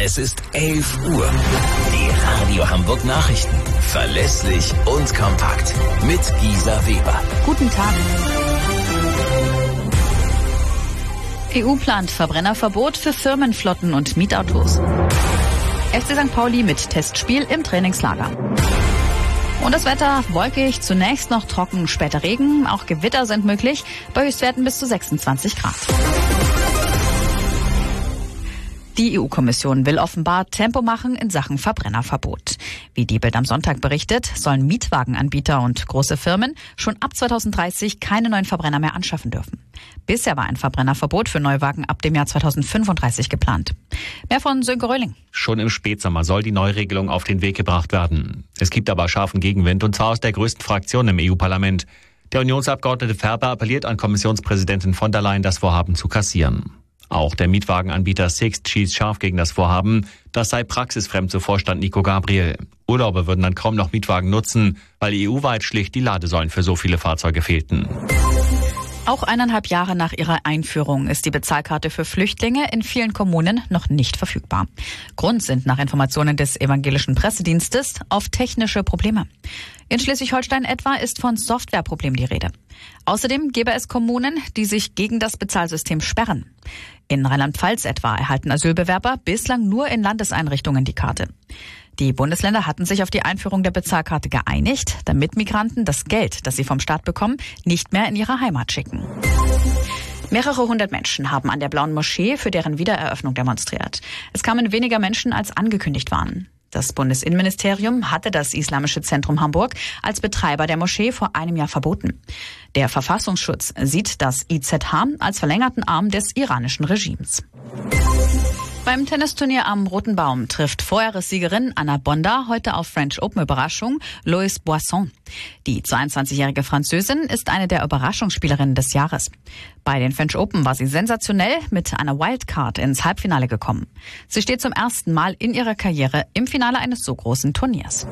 Es ist 11 Uhr. Die Radio Hamburg Nachrichten. Verlässlich und kompakt. Mit Gisa Weber. Guten Tag. EU plant Verbrennerverbot für Firmenflotten und Mietautos. FC St. Pauli mit Testspiel im Trainingslager. Und das Wetter wolkig, zunächst noch trocken, später Regen. Auch Gewitter sind möglich, bei Höchstwerten bis zu 26 Grad. Die EU-Kommission will offenbar Tempo machen in Sachen Verbrennerverbot. Wie die Bild am Sonntag berichtet, sollen Mietwagenanbieter und große Firmen schon ab 2030 keine neuen Verbrenner mehr anschaffen dürfen. Bisher war ein Verbrennerverbot für Neuwagen ab dem Jahr 2035 geplant. Mehr von Sönke Röhling. Schon im Spätsommer soll die Neuregelung auf den Weg gebracht werden. Es gibt aber scharfen Gegenwind, und zwar aus der größten Fraktion im EU-Parlament. Der Unionsabgeordnete Ferber appelliert an Kommissionspräsidentin von der Leyen, das Vorhaben zu kassieren. Auch der Mietwagenanbieter Sixt schießt scharf gegen das Vorhaben. Das sei praxisfremd, so Vorstand Nico Gabriel. Urlauber würden dann kaum noch Mietwagen nutzen, weil EU-weit schlicht die Ladesäulen für so viele Fahrzeuge fehlten. Auch 1,5 Jahre nach ihrer Einführung ist die Bezahlkarte für Flüchtlinge in vielen Kommunen noch nicht verfügbar. Grund sind nach Informationen des evangelischen Pressedienstes oft technische Probleme. In Schleswig-Holstein etwa ist von Softwareproblemen die Rede. Außerdem gäbe es Kommunen, die sich gegen das Bezahlsystem sperren. In Rheinland-Pfalz etwa erhalten Asylbewerber bislang nur in Landeseinrichtungen die Karte. Die Bundesländer hatten sich auf die Einführung der Bezahlkarte geeinigt, damit Migranten das Geld, das sie vom Staat bekommen, nicht mehr in ihre Heimat schicken. Mehrere hundert Menschen haben an der Blauen Moschee für deren Wiedereröffnung demonstriert. Es kamen weniger Menschen, als angekündigt waren. Das Bundesinnenministerium hatte das Islamische Zentrum Hamburg als Betreiber der Moschee vor einem Jahr verboten. Der Verfassungsschutz sieht das IZH als verlängerten Arm des iranischen Regimes. Beim Tennisturnier am Roten Baum trifft Vorjahressiegerin Anna Bonda heute auf French Open Überraschung Loïs Boisson. Die 22-jährige Französin ist eine der Überraschungsspielerinnen des Jahres. Bei den French Open war sie sensationell mit einer Wildcard ins Halbfinale gekommen. Sie steht zum ersten Mal in ihrer Karriere im Finale eines so großen Turniers.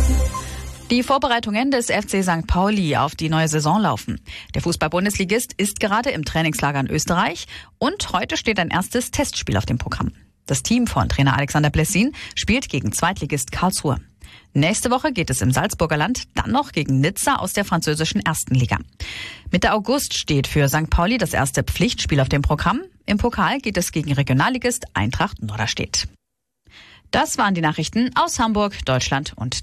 Die Vorbereitungen des FC St. Pauli auf die neue Saison laufen. Der Fußball-Bundesligist ist gerade im Trainingslager in Österreich und heute steht ein erstes Testspiel auf dem Programm. Das Team von Trainer Alexander Blessin spielt gegen Zweitligist Karlsruhe. Nächste Woche geht es im Salzburger Land dann noch gegen Nizza aus der französischen ersten Liga. Mitte August steht für St. Pauli das erste Pflichtspiel auf dem Programm. Im Pokal geht es gegen Regionalligist Eintracht Norderstedt. Das waren die Nachrichten aus Hamburg, Deutschland und